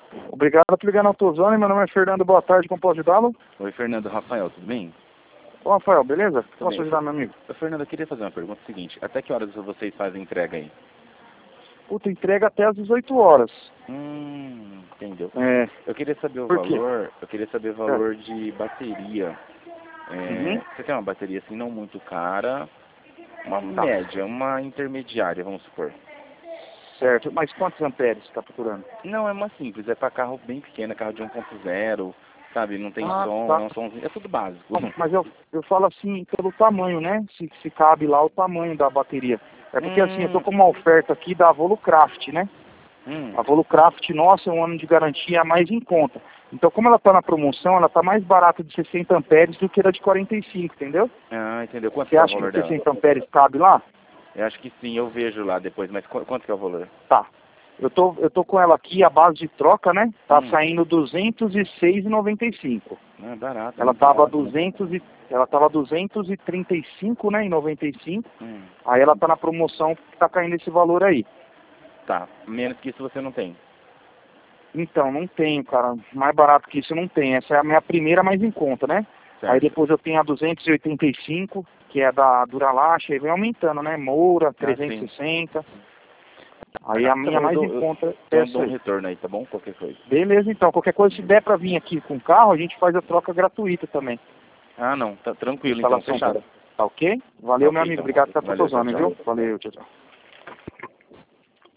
Obrigado por ligar na Autozone. Meu nome é Fernando. Boa tarde. Como posso ajudá-lo? Oi, Fernando. Rafael, tudo bem? Ô, Rafael, beleza? Tudo Posso bem. ajudar, meu amigo? Fernando, eu queria fazer uma pergunta seguinte. Até que horas vocês fazem entrega aí? Puta, entrega até às 18 horas. Entendeu. É. Eu queria saber o Por quê? valor, de bateria. Uhum. Você tem uma bateria assim não muito cara, uma Tá. média, uma intermediária, vamos supor. Certo. Mas quantos amperes você está procurando? Não, é uma simples, é para carro bem pequeno, carro de 1.0, sabe, não tem som, Tá. é um somzinho, é tudo básico. Não, mas eu falo assim pelo tamanho, né? Se cabe lá o tamanho da bateria. É porque assim, eu tô com uma oferta aqui da Volucraft, né? A Volucraft nossa é um ano de garantia mais em conta. Então, como ela está na promoção, ela está mais barata de 60 amperes do que a de 45, entendeu? Ah, entendeu. Quanto Você que é o acha valor que dela? 60 amperes cabe lá? Eu acho que sim, eu vejo lá depois, mas quanto que é o valor? Tá. Eu tô com ela aqui, a base de troca, né? Tá Hum. saindo R$ 206,95. Não, é barato. Ela tava 235, né, em 95. Aí ela tá na promoção que tá caindo esse valor aí. Tá, menos que isso você não tem. Então, não tenho, cara. Mais barato que isso eu não tenho. Essa é a minha primeira mais em conta, né? Certo. Aí depois eu tenho a 285, que é da Duralash, aí vem aumentando, né? Moura, 360. Aí a minha mais em conta é Eu dou um essa aí. retorno aí, tá bom? Qualquer coisa. Beleza, então. Qualquer coisa, se der pra vir aqui com o carro, a gente faz a troca gratuita também. Ah, não. Tá tranquilo, então. Instalação Fechado. Tá ok? Valeu, Ok, meu amigo. então. Obrigado por estar Valeu, tchau, patrocínio, tchau. viu? Valeu, tchau, tchau.